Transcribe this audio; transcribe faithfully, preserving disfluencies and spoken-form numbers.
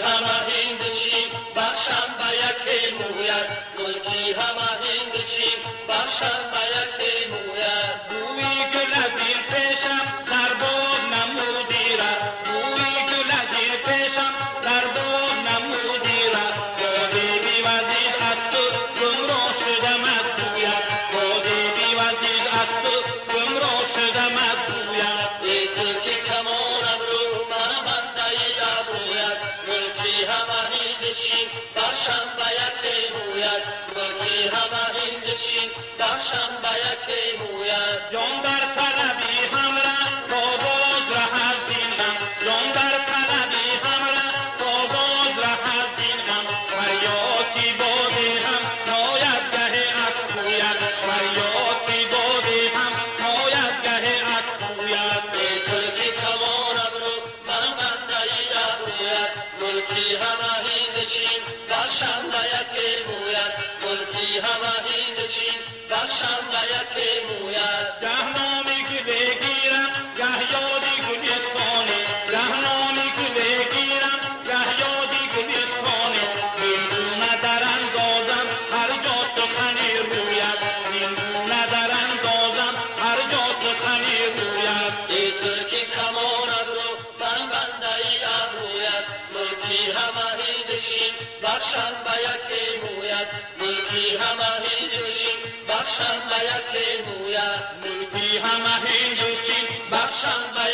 همه هندشین بخشم به یک مویت ملکی همه هندشین بخشم به یک مویت بوی گل از این پیشم در باغ نمودی را بوی گل از این پیشم در باغ نمودی را باده بی وزیر از تو گمراه شدم از بویت باده بی وزیر از تو گمراه شدم از بویت ای تو که کمان ابرو من بنده ابرویت ملکی همه هندشین بخشم به یک مویت ملکی همه هندشین بخشم به یک مویت جان در طلبی همرا تا باز ره از دین غم جان در طلبی همرا تا باز ره از دین غم فریادی باده هم ناید گه از کویت فریادی باده هم ناید گه از کویت ای تو که کمان ابرو من بنده ابرویت ملکی همه هندشین بخشم به یک مویت ملکی همه هندشین بخشم به یک مویت گه نامی گله گیرم گه یادی گلستانه گه نامی گله گیرم گه یادی گلستانه هندونه در اندازم هر جا سخنی رویت هندونه در اندازم هر جا سخنی رویت ای تو که کمان ابرو من بنده ابرویت ملکی همه هندشین بخشم به یک مویت ملکی همه هندشین بخشم به یک مویت ملکی همه هندوچین بخشم به